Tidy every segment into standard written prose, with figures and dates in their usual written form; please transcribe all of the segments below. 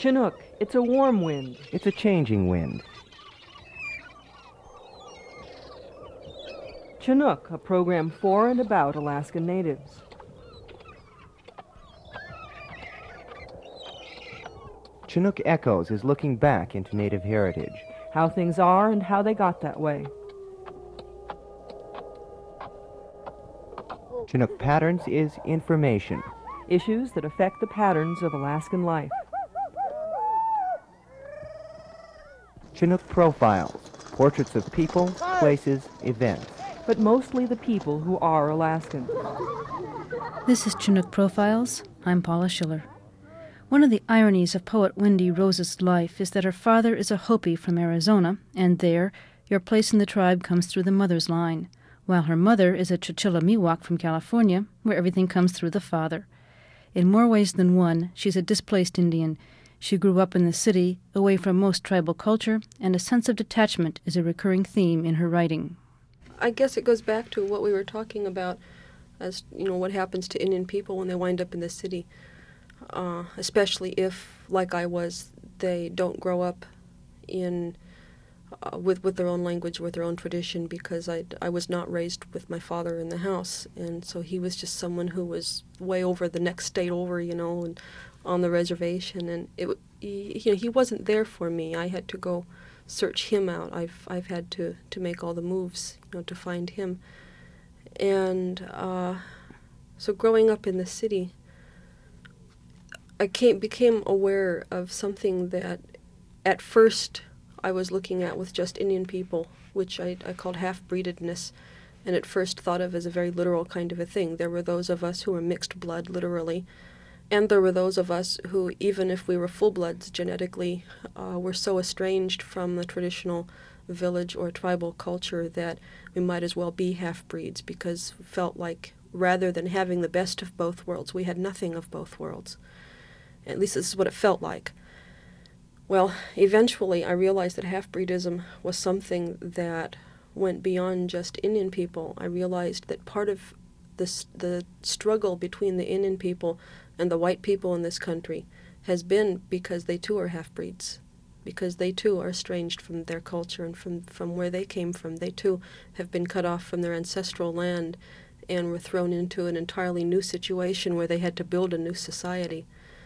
Chinook, it's a warm wind. It's a changing wind. Chinook, a program for and about Alaskan natives. Chinook Echoes is looking back into Native heritage. How things are and how they got that way. Chinook Patterns is information. Issues that affect the patterns of Alaskan life. Chinook Profiles, portraits of people, places, events. But mostly the people who are Alaskan. This is Chinook Profiles. I'm Paula Schiller. One of the ironies of poet Wendy Rose's life is that her father is a Hopi from Arizona, and there, your place in the tribe comes through the mother's line, while her mother is a Chicxulub Miwok from California, where everything comes through the father. In more ways than one, she's a displaced Indian. She grew up in the city, away from most tribal culture, and a sense of detachment is a recurring theme in her writing. I guess it goes back to what we were talking about as, what happens to Indian people when they wind up in the city, especially if, like I was, they don't grow up in with their own language, with their own tradition, because I was not raised with my father in the house, and so he was just someone who was way over the next state over, and on the reservation, and he wasn't there for me. I had to go search him out. I've had to make all the moves, to find him, and so growing up in the city, I became aware of something that at first I was looking at with just Indian people, which I called half-breededness, and at first thought of as a very literal kind of a thing. There were those of us who were mixed blood, literally, and there were those of us who, even if we were full-bloods genetically, were so estranged from the traditional village or tribal culture that we might as well be half-breeds, because we felt like rather than having the best of both worlds, we had nothing of both worlds. At least this is what it felt like. Well, eventually I realized that half-breedism was something that went beyond just Indian people. I realized that part of the struggle between the Indian people and the white people in this country has been because they too are half-breeds, because they too are estranged from their culture and from where they came from. They too have been cut off from their ancestral land and were thrown into an entirely new situation where they had to build a new society.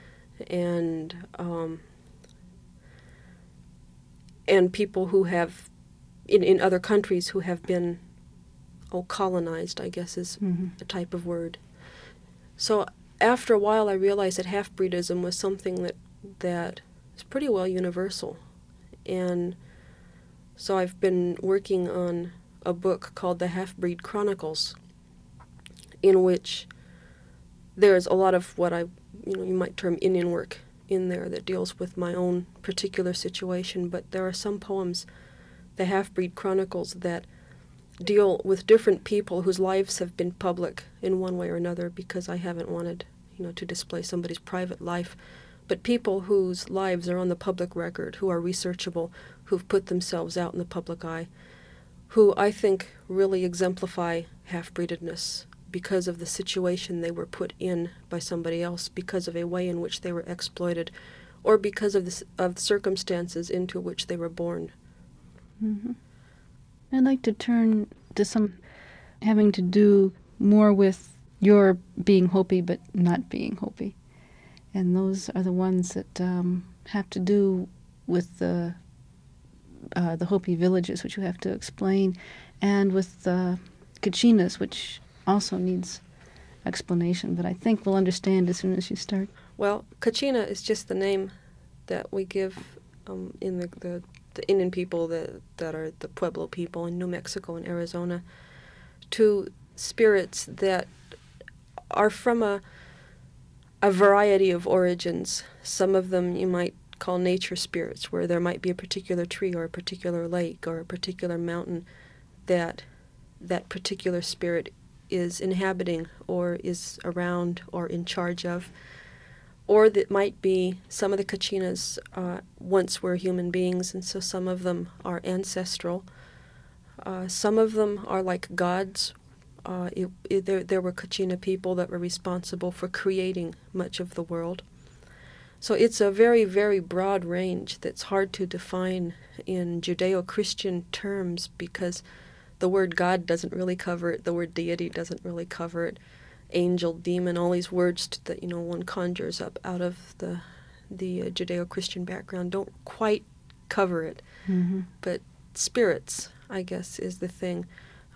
And people who have, in other countries, who have been, colonized, I guess is a type of word. So after a while I realized that half-breedism was something that is pretty well universal. And so I've been working on a book called The Half-Breed Chronicles, in which there's a lot of what you might term Indian work in there that deals with my own particular situation, but there are some poems, the Half-Breed Chronicles, that deal with different people whose lives have been public in one way or another, because I haven't wanted, to display somebody's private life, but people whose lives are on the public record, who are researchable, who've put themselves out in the public eye, who I think really exemplify half-breededness, because of the situation they were put in by somebody else, because of a way in which they were exploited, or because of the circumstances into which they were born. Mm-hmm. I'd like to turn to some having to do more with your being Hopi but not being Hopi. And those are the ones that have to do with the Hopi villages, which you have to explain, and with the Kachinas, which also needs explanation, but I think we'll understand as soon as you start. Well, Kachina is just the name that we give in the Indian people that are the Pueblo people in New Mexico and Arizona to spirits that are from a variety of origins. Some of them you might call nature spirits, where there might be a particular tree or a particular lake or a particular mountain that particular spirit is inhabiting or is around or in charge of. Or that might be some of the Kachinas once were human beings, and so some of them are ancestral. Some of them are like gods. There were Kachina people that were responsible for creating much of the world. So it's a very, very broad range that's hard to define in Judeo-Christian terms because the word God doesn't really cover it, the word deity doesn't really cover it, angel, demon, all these words that one conjures up out of the Judeo-Christian background don't quite cover it. Mm-hmm. But spirits, I guess, is the thing.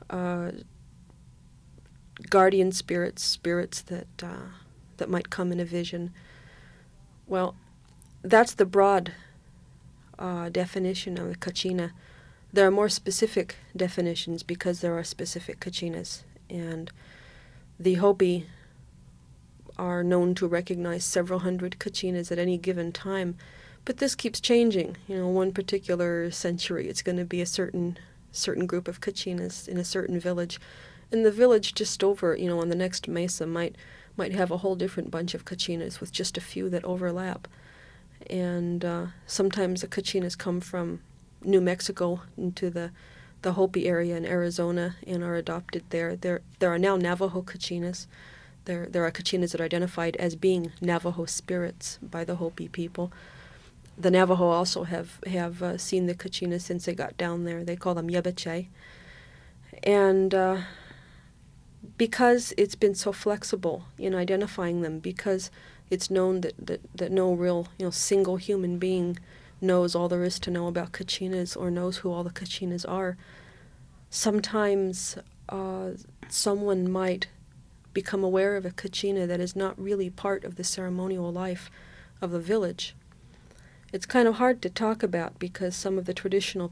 Guardian spirits that might come in a vision. Well, that's the broad definition of the kachina. There are more specific definitions because there are specific kachinas, and the Hopi are known to recognize several hundred kachinas at any given time, but this keeps changing. One particular century it's going to be a certain group of kachinas in a certain village, and the village just over, on the next mesa might have a whole different bunch of kachinas with just a few that overlap. And sometimes the kachinas come from New Mexico into the Hopi area in Arizona and are adopted there. There are now Navajo kachinas. There are kachinas that are identified as being Navajo spirits by the Hopi people. The Navajo also have seen the kachinas since they got down there. They call them Yebeche. And because it's been so flexible in identifying them, because it's known that no real single human being knows all there is to know about kachinas or knows who all the kachinas are, sometimes someone might become aware of a kachina that is not really part of the ceremonial life of the village. It's kind of hard to talk about because some of the traditional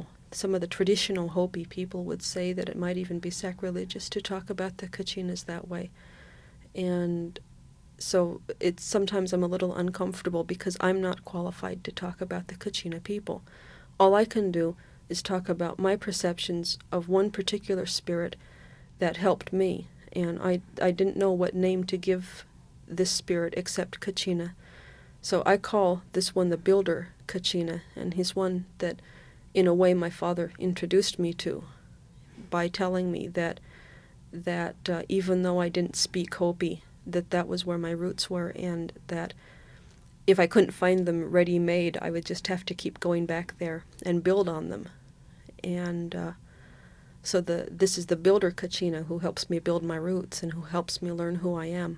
Hopi people would say that it might even be sacrilegious to talk about the kachinas that way. And so sometimes I'm a little uncomfortable because I'm not qualified to talk about the kachina people. All I can do is talk about my perceptions of one particular spirit that helped me, and I didn't know what name to give this spirit except kachina. So I call this one the builder kachina, and he's one that in a way my father introduced me to by telling me that even though I didn't speak Hopi, that was where my roots were, and that if I couldn't find them ready-made, I would just have to keep going back there and build on them. And so this is the builder kachina who helps me build my roots and who helps me learn who I am.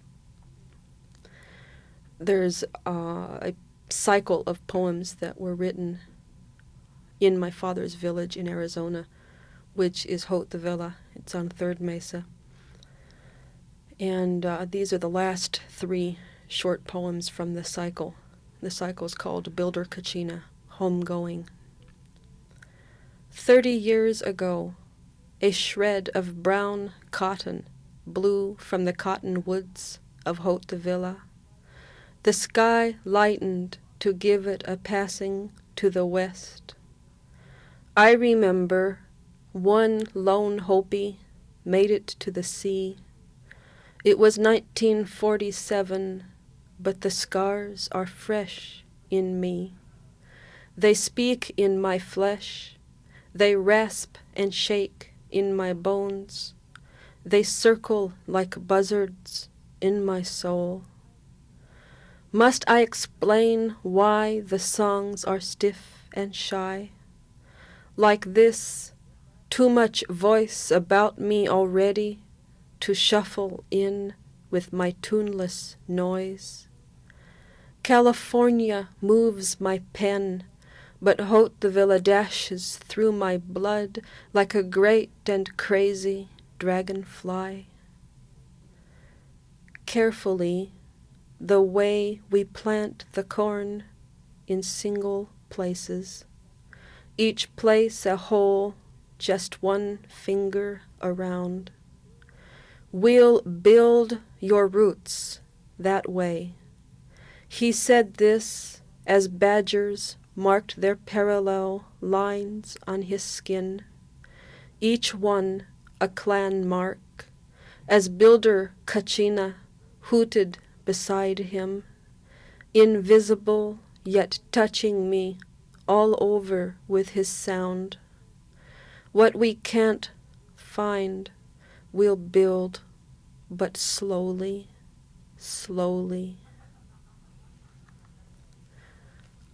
There's a cycle of poems that were written in my father's village in Arizona, which is Haut de Villa. It's on Third Mesa. And these are the last 3 short poems from the cycle. The cycle is called Builder Kachina, Homegoing. 30 years ago, a shred of brown cotton blew from the cotton woods of Haut de Villa. The sky lightened to give it a passing to the west. I remember one lone Hopi made it to the sea. It was 1947, but the scars are fresh in me. They speak in my flesh. They rasp and shake in my bones. They circle like buzzards in my soul. Must I explain why the songs are stiff and shy? Like this, too much voice about me already to shuffle in with my tuneless noise. California moves my pen, but Haut de Villa dashes through my blood like a great and crazy dragonfly. Carefully, the way we plant the corn in single places, each place a hole just one finger around. We'll build your roots that way. He said this as badgers marked their parallel lines on his skin, each one a clan mark, as Builder Kachina hooted beside him, invisible yet touching me all over with his sound. What we can't find, we'll build, but slowly, slowly.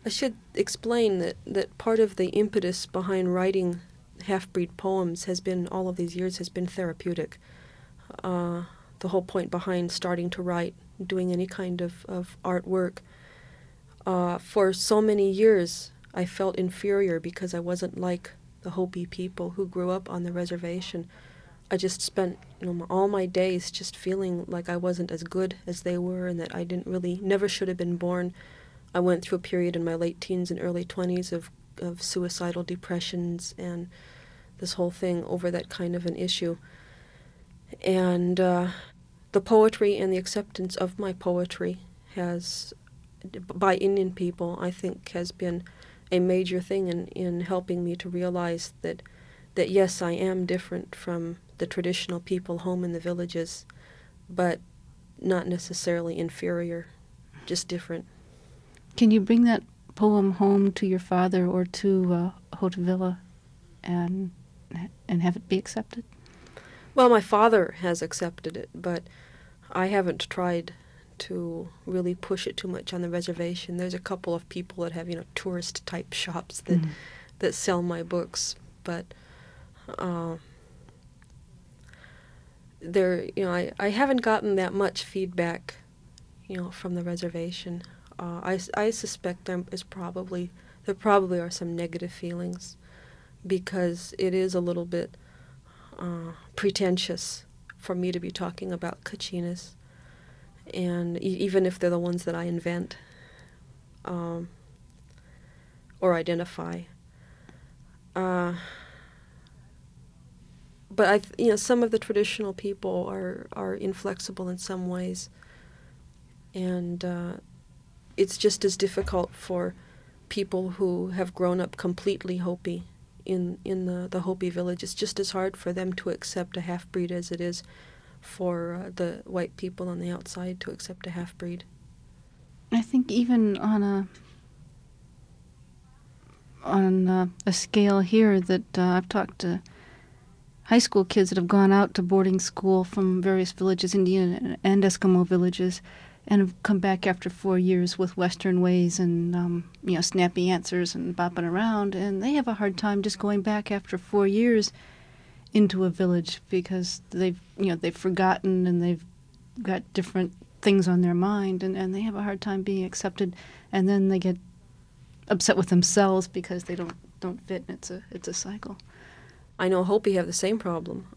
I should explain that part of the impetus behind writing half-breed poems has been, all of these years, has been therapeutic. The whole point behind starting to write, doing any kind of artwork. For so many years, I felt inferior because I wasn't like the Hopi people who grew up on the reservation. I just spent all my days just feeling like I wasn't as good as they were, and that I never should have been born. I went through a period in my late teens and early 20s of suicidal depressions and this whole thing over that kind of an issue. And the poetry and the acceptance of my poetry by Indian people, I think, has been a major thing in helping me to realize that yes, I am different from the traditional people home in the villages, but not necessarily inferior, just different. Can you bring that poem home to your father or to Hautevilla and have it be accepted? Well, my father has accepted it, but I haven't tried to really push it too much on the reservation. There's a couple of people that have, tourist-type shops that sell my books, but I haven't gotten that much feedback, from the reservation. I suspect there probably are some negative feelings because it is a little bit pretentious for me to be talking about Kachinas, and even if they're the ones that I invent or identify. But some of the traditional people are inflexible in some ways, and it's just as difficult for people who have grown up completely Hopi in the Hopi village. It's just as hard for them to accept a half-breed as it is for the white people on the outside to accept a half-breed. I think even on a scale here that I've talked to high school kids that have gone out to boarding school from various villages, Indian and Eskimo villages, and have come back after 4 years with Western ways and snappy answers and bopping around, and they have a hard time just going back after 4 years into a village because they've forgotten and they've got different things on their mind, and they have a hard time being accepted, and then they get upset with themselves because they don't fit, and it's a cycle. I know Hopi have the same problem.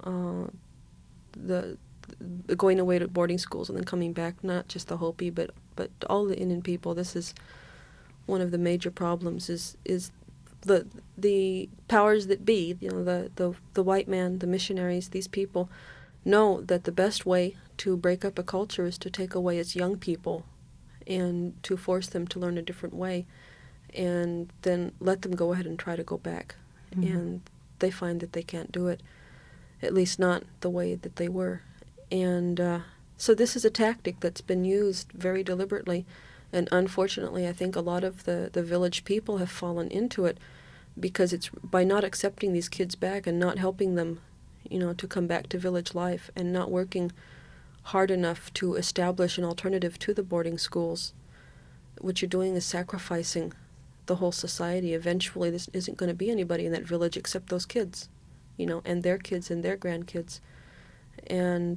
The going away to boarding schools and then coming back, not just the Hopi, but all the Indian people. This is one of the major problems. Is the powers that be, the white man, the missionaries, these people know that the best way to break up a culture is to take away its young people and to force them to learn a different way, and then let them go ahead and try to go back. Mm-hmm. And they find that they can't do it, at least not the way that they were. And so this is a tactic that's been used very deliberately, and unfortunately I think a lot of the village people have fallen into it because it's by not accepting these kids back and not helping them, to come back to village life and not working hard enough to establish an alternative to the boarding schools. What you're doing is sacrificing the whole society. Eventually this isn't going to be anybody in that village except those kids, and their kids and their grandkids. And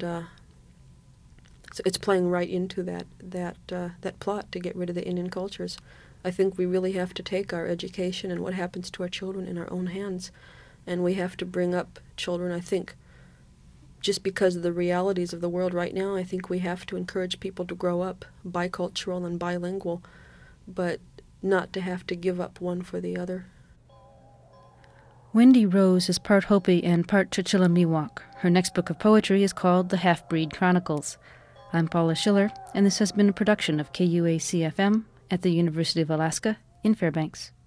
so it's playing right into that plot to get rid of the Indian cultures. I think we really have to take our education and what happens to our children in our own hands, and we have to bring up children. I think just because of the realities of the world right now, I think we have to encourage people to grow up bicultural and bilingual, but not to have to give up one for the other. Wendy Rose is part Hopi and part Chicxulub Miwok. Her next book of poetry is called The Half-Breed Chronicles. I'm Paula Schiller, and this has been a production of KUAC-FM at the University of Alaska in Fairbanks.